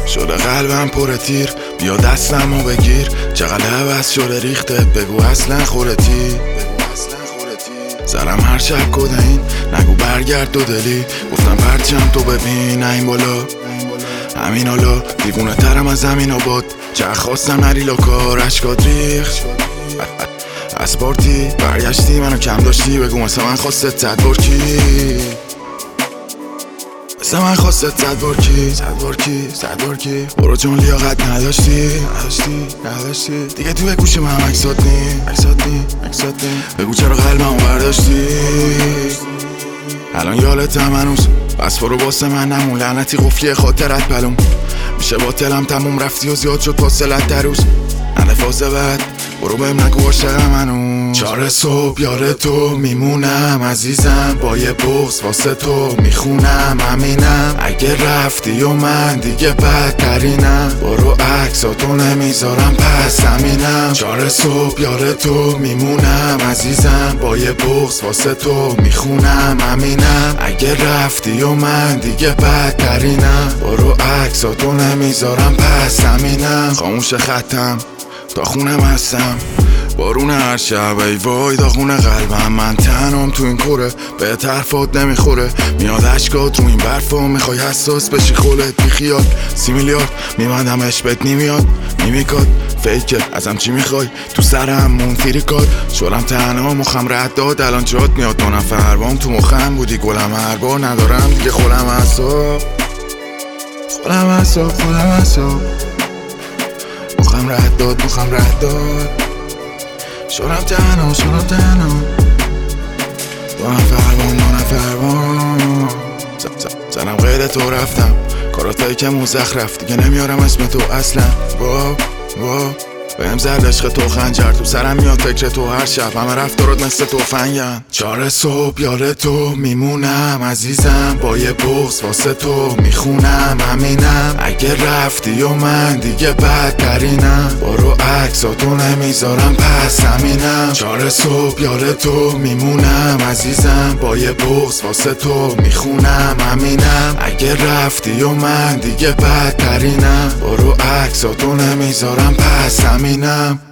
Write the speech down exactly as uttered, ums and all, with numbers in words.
شده قلبم پر تیر، بیا دستمو بگیر. چقدر عوض شده ریخته، بگو اصلا خورتی. زرم هر شب کدین، نگو برگرد دو دلی. گفتم پرچم تو ببین این بالا همین حالا. دیوونه ترم از زمین آباد، چه خواستم نری لاکار. اشکات ریخت از پارتی برگشتی، منو کم داشتی. بگو مثل من خواستت صد بار کی، مثل من خواستت صد بار کی، صد بار کی، صد بار کی. برو چون لیاقت نداشتی، نداشتی، نداشتی. دیگه توی گوش من عکسات نی، عکسات نی، عکسات نی. بگو چرا قلبمو برداشتی. الان یالتم هنوز، بس برو واسه من نمون. لعنتی قفلی خاطرت پلوم میشه باطلم تموم. رفتی و زیاد شد فاصلت در روز، نده فازه بد. برو بهم نگو عاشقم هنوز. چهار صبح یار تو میمونم عزیزم، با یه بغض واسه تو میخونم همینم. اگه رفتی و من دیگه بدترینم، برو عکساتو نمیذارم پس همینم. چهار صبح یار تو میمونم عزیزم، با یه بغض واسه تو میخونم همینم. اگه رفتی و من دیگه بدترینم، برو عکساتو نمیذارم پس همینم. خاموش خطم تا خونم هستم، بارون هر شب ای وای داغون قلبم. من تنام تو این کوره، به طرفات نمیخوره. میاد اشکات رو این برفا، میخوای حساس بشی خولت بی خیال. سی میلیارد میمندمش بهت نمیاد، نمیکاد فیکه ازم چی میخوای. تو سرم مونتیری کار شدم تنها، مخم رد داد الان جات میاد. دو نفر بام تو مخم بودی گلم هر بار. ندارم دیگه خودم حساب، خودم حساب، خودم حساب. مخم رد داد، مخم رد داد. شدم تنها، شدم تنها. دو نفر بام، دو نفر بام. زنم غیر تو رفتم، کاراتایی که مزخرف دیگه نمیارم اسم تو اصلا. وا وا بهم زد عشق تو خنجر، تو سرم میاد فکر تو هر شب. همه رفتارات مثل تفنگن. چهار صبح یار تو میمونم عزیزم، با یه بغض واسه تو میخونم همینم. اگه رفتی و من دیگه بدترینم، برو عکساتو نمیذارم پس همینم. چهار صبح یار تو میمونم عزیزم، با یه بغض واسه تو میخونم همینم. اگه رفتی و من دیگه بدترینم، برو عکساتو نمیذارم پس همینم.